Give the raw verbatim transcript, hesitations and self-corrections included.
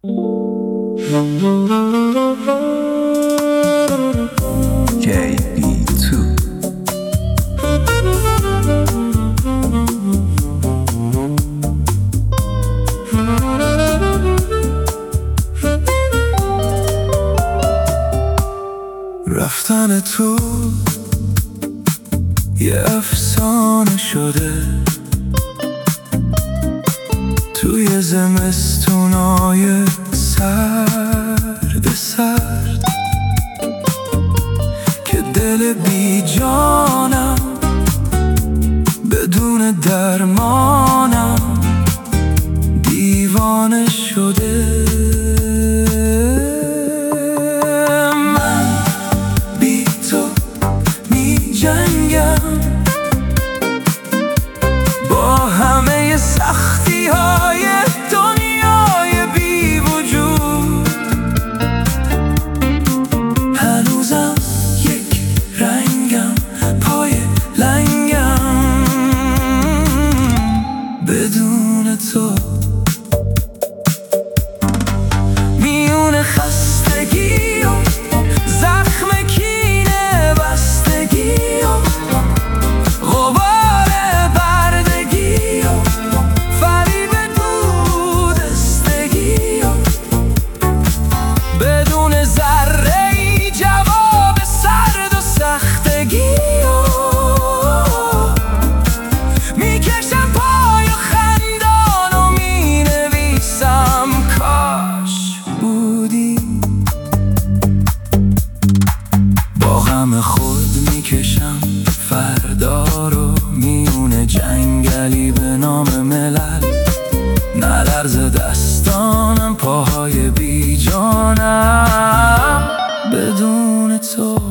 کی بی تو رفتن تو یه افسانه شده توی زمستونای سرد سرد که دل بی جانم بدون درمانم دیوانه شده. من بی تو می جنگم با همه سختی های دنیای بی وجود. هنوزم یک رنگم پای لنگم بدون تو. میون خستگی و زخم کینه بستگی و غبار بردگی و فریب دودستگی و بدون ذره‌ای جواب سرد و سختگی و میکشم پای و خندان و مینویسم کاش بودی. با غم خود میکشم فردا رو میون جنگلی به نام ملل. نلرز دستانم پاهای بی جانم بدون تو.